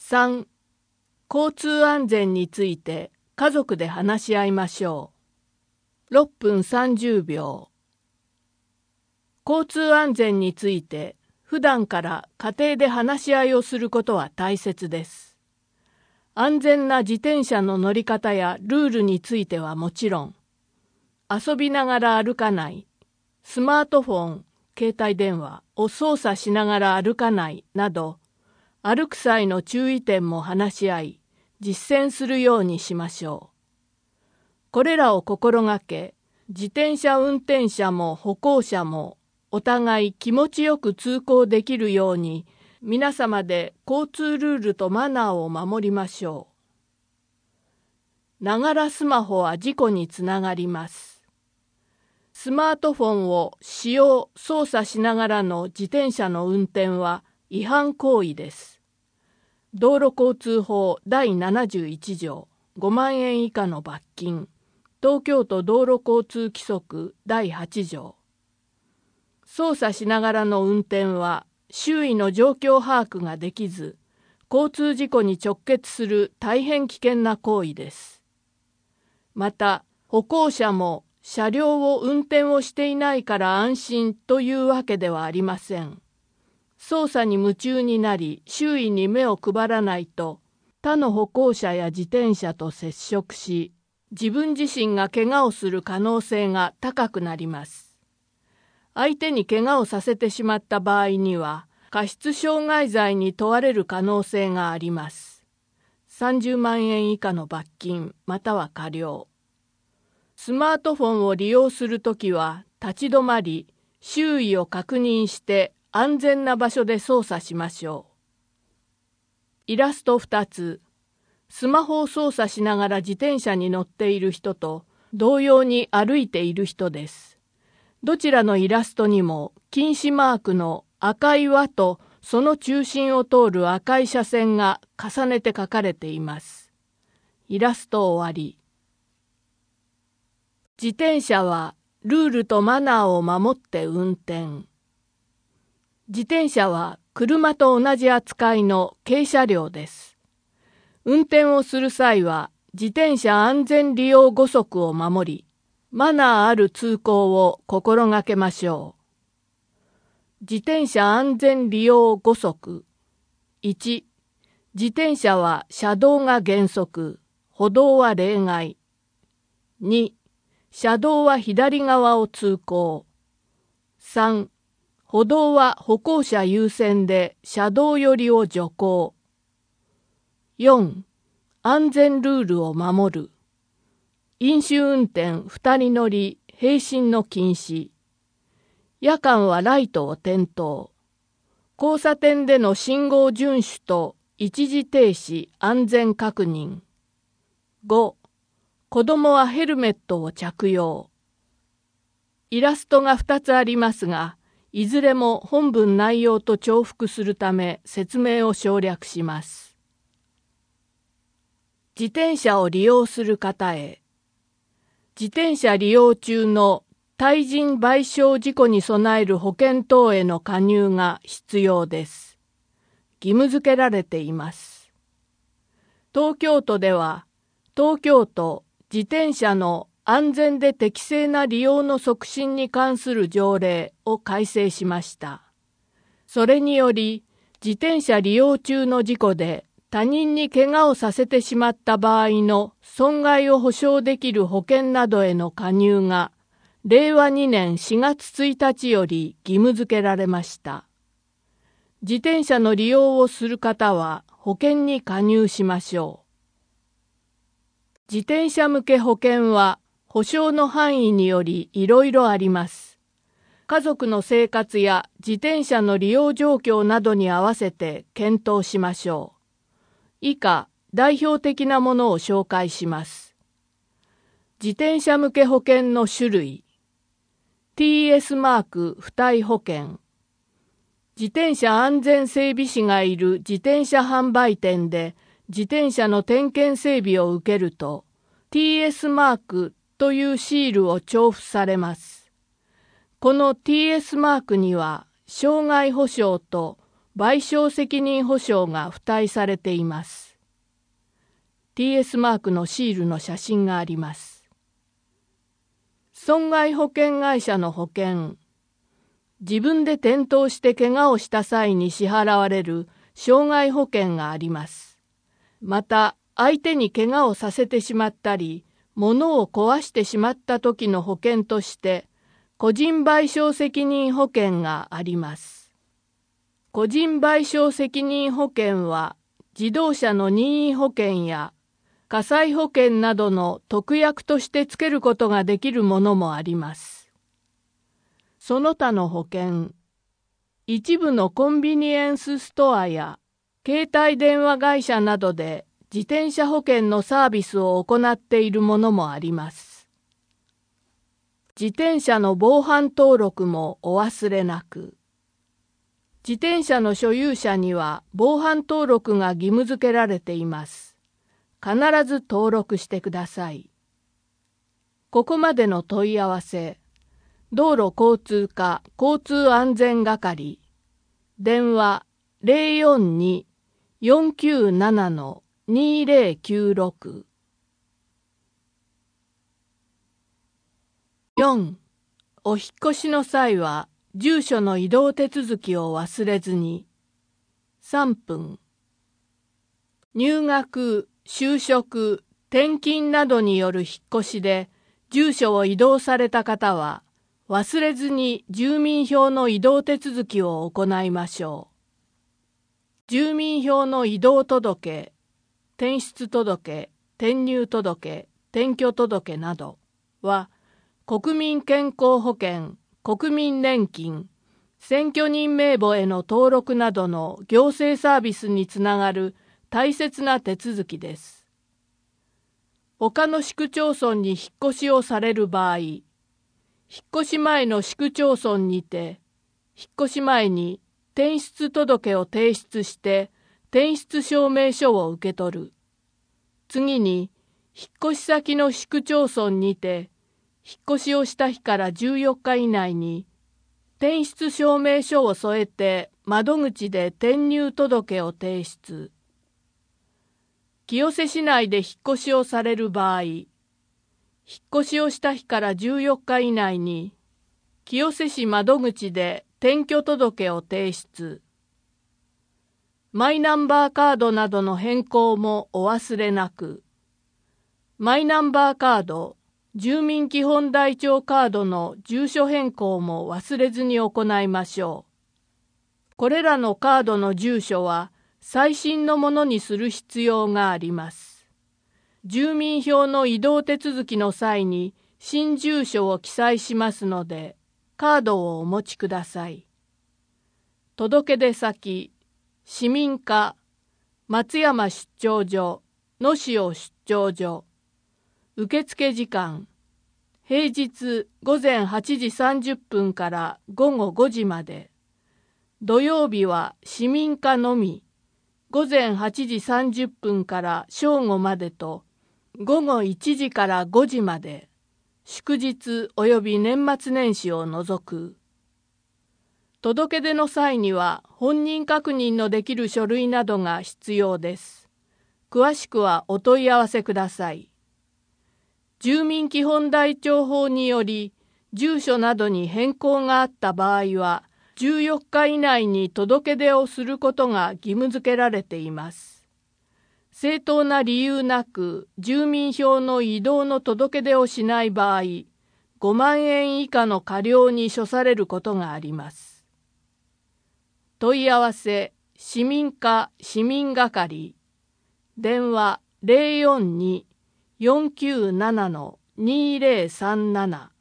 3、交通安全について家族で話し合いましょう。6分30秒。交通安全について普段から家庭で話し合いをすることは大切です。安全な自転車の乗り方やルールについてはもちろん、遊びながら歩かない、スマートフォン、携帯電話を操作しながら歩かないなど、歩く際の注意点も話し合い、実践するようにしましょう。これらを心がけ、自転車運転者も歩行者もお互い気持ちよく通行できるように、皆様で交通ルールとマナーを守りましょう。ながらスマホは事故につながります。スマートフォンを使用・操作しながらの自転車の運転は違反行為です。道路交通法第71条5万円以下の罰金。東京都道路交通規則第8条。操作しながらの運転は周囲の状況把握ができず、交通事故に直結する大変危険な行為です。また、歩行者も車両を運転をしていないから安心というわけではありません。操作に夢中になり、周囲に目を配らないと、他の歩行者や自転車と接触し、自分自身が怪我をする可能性が高くなります。相手に怪我をさせてしまった場合には、過失傷害罪に問われる可能性があります。30万円以下の罰金または科料。スマートフォンを利用するときは立ち止まり、周囲を確認して安全な場所で操作しましょう。イラスト2つ。スマホを操作しながら自転車に乗っている人と同様に歩いている人です。どちらのイラストにも禁止マークの赤い輪とその中心を通る赤い車線が重ねて描かれています。イラスト終わり。自転車はルールとマナーを守って運転。自転車は車と同じ扱いの軽車両です。運転をする際は自転車安全利用5則を守り、マナーある通行を心がけましょう。自転車安全利用5則。1、自転車は車道が原則、歩道は例外。2、車道は左側を通行。3、歩道は歩行者優先で車道寄りを徐行。4、安全ルールを守る。飲酒運転2人乗り、並進の禁止。夜間はライトを点灯。交差点での信号遵守と一時停止安全確認。5、子供はヘルメットを着用。イラストが2つありますが、いずれも本文内容と重複するため説明を省略します。自転車を利用する方へ。自転車利用中の対人賠償事故に備える保険等への加入が必要です。義務付けられています。東京都では、東京都自転車の安全で適正な利用の促進に関する条例を改正しました。それにより、自転車利用中の事故で他人に怪我をさせてしまった場合の損害を補償できる保険などへの加入が、令和2年4月1日より義務付けられました。自転車の利用をする方は保険に加入しましょう。自転車向け保険は保証の範囲によりいろいろあります。家族の生活や自転車の利用状況などに合わせて検討しましょう。以下、代表的なものを紹介します。自転車向け保険の種類。TS マーク付帯保険。自転車安全整備士がいる自転車販売店で自転車の点検整備を受けると TS マークというシールを調布されます。この TS マークには障害保障と賠償責任保証が付帯されています。TS マークのシールの写真があります。損害保険会社の保険。自分で転倒して怪我をした際に支払われる傷害保険があります。また、相手に怪我をさせてしまったり、物を壊してしまった時の保険として、個人賠償責任保険があります。個人賠償責任保険は、自動車の任意保険や火災保険などの特約としてつけることができるものもあります。その他の保険、一部のコンビニエンスストアや携帯電話会社などで自転車保険のサービスを行っているものもあります。自転車の防犯登録もお忘れなく。自転車の所有者には防犯登録が義務付けられています。必ず登録してください。ここまでの問い合わせ、道路交通課交通安全係、電話042-497-2096。4. お引越しの際は、住所の移動手続きを忘れずに。3分。入学、就職、転勤などによる引っ越しで、住所を移動された方は、忘れずに住民票の移動手続きを行いましょう。住民票の移動届、転出届、転入届、転居届などは、国民健康保険、国民年金、選挙人名簿への登録などの行政サービスにつながる大切な手続きです。他の市区町村に引っ越しをされる場合、引っ越し前の市区町村にて、引っ越し前に転出届を提出して転出証明書を受け取る。次に、引っ越し先の市区町村にて、引っ越しをした日から14日以内に、転出証明書を添えて窓口で転入届を提出。清瀬市内で引っ越しをされる場合、引っ越しをした日から14日以内に、清瀬市窓口で転居届を提出。マイナンバーカードなどの変更もお忘れなく。マイナンバーカード、住民基本台帳カードの住所変更も忘れずに行いましょう。これらのカードの住所は最新のものにする必要があります。住民票の移動手続きの際に新住所を記載しますので、カードをお持ちください。届出先、市民課、松山出張所、野塩出張所。受付時間、平日午前8時30分から午後5時まで。土曜日は市民課のみ、午前8時30分から正午までと、午後1時から5時まで。祝日及び年末年始を除く。届け出の際には本人確認のできる書類などが必要です。詳しくはお問い合わせください。住民基本台帳法により、住所などに変更があった場合は、14日以内に届け出をすることが義務付けられています。正当な理由なく、住民票の移動の届け出をしない場合、5万円以下の過料に処されることがあります。問い合わせ、市民課市民係、電話042-497-2037